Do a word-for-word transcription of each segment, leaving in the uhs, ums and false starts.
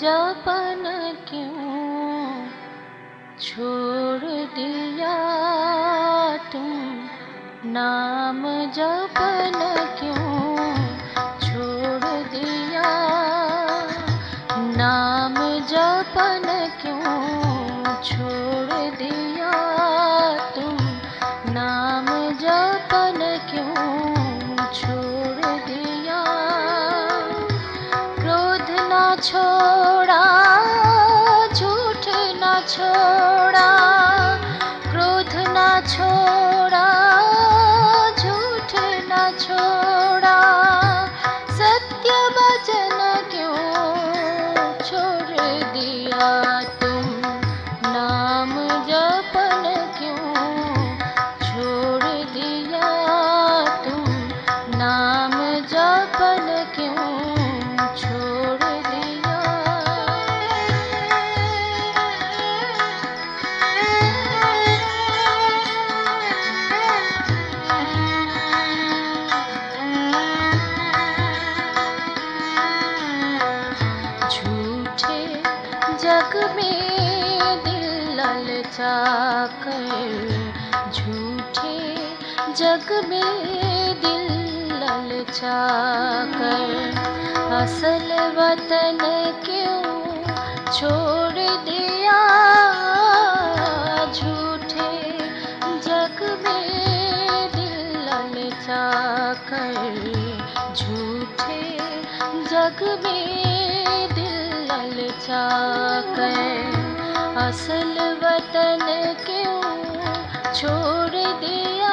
जपन क्यों छोड़ दिया तुम, नाम जपन क्यों छोड़ दिया, नाम जपन क्यों छोड़ दिया तुम, नाम जपन क्यों छोड़ दिया। क्रोध ना छोड़ा, झूठ ना छोड़ा, क्रोध ना छोड़ा, झूठ ना छोड़ा, सत्य वचन क्यों छोड़ दिया तुम, नाम जपन क्यों छोड़ दिया तुम, नाम जपन क्यों छोड़ दिया। झूठे जग में दिल ललचा कर, झूठे जग में दिल ललचा कर, असल वतन क्यों छोड़ दिया। झूठे जग में दिल ललचा कर, झूठे जग में दिल ललचा कर, असल वतन क्यों छोड़ दिया।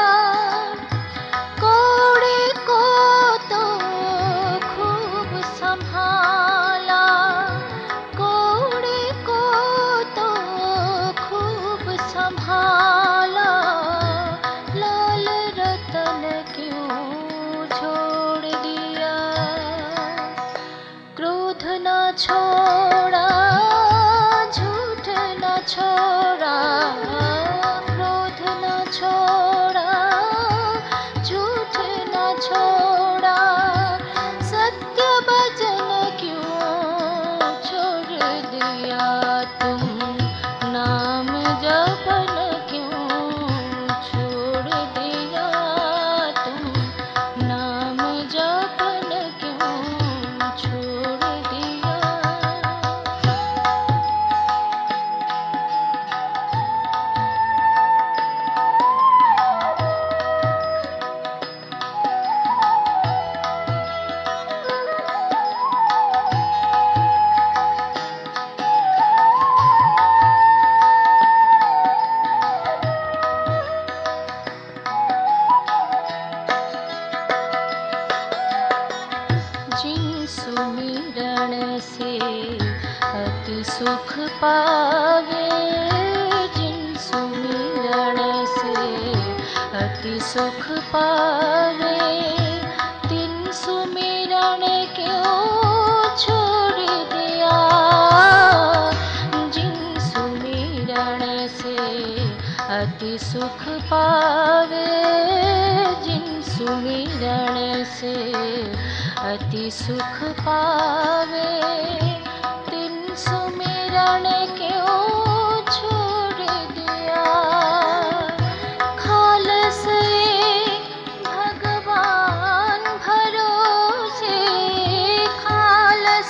कोड़े को तो खूब संभाला, कोड़े को तो खूब संभाला, लाल रतन क्यों छोड़ दिया। क्रोध न छोड़ा, झूठ न छोड़ा, क्रोध न छोड़ा, झूठ न छोड़ा, सत्य वचन क्यों छोड़ दिया तुम, नाम जपन क्यों छोड़ दिया तुम, नाम जपन क्यों छोड़ दिया। जिन सुमिरन से अति सुख पावे, जिन सुमिरन से अति सुख पावे, तिन सुमिरन क्यों छोड़ दिया। जिन सुमिरन से अति सुख पावे, जिन सुमिरन से अति सुख पावे, तिन सुमिरन क्यों छोड़ दिया। खालस भगवान भरोसे, खालस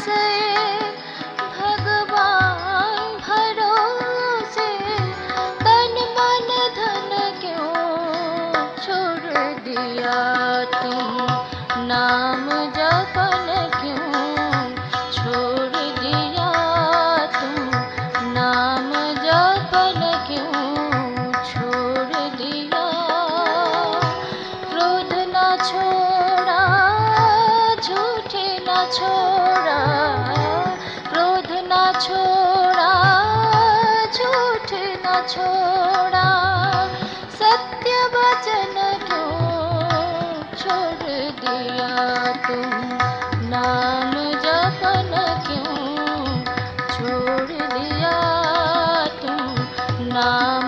भगवान भरोसे, तन मन धन क्यों छोड़ दिया तुम, नाम जपन क्यों छोड़ दिया तुम, नाम जपन क्यों छोड़ दिया। क्रोध न छोड़ा, झूठे न छोड़ा, क्रोध न छोड़ा, झूठ न छोड़ा, सत्य वचन क्यों छोड़ दिया तुम, नाम जपन क्यों छोड़ दिया तुम, नाम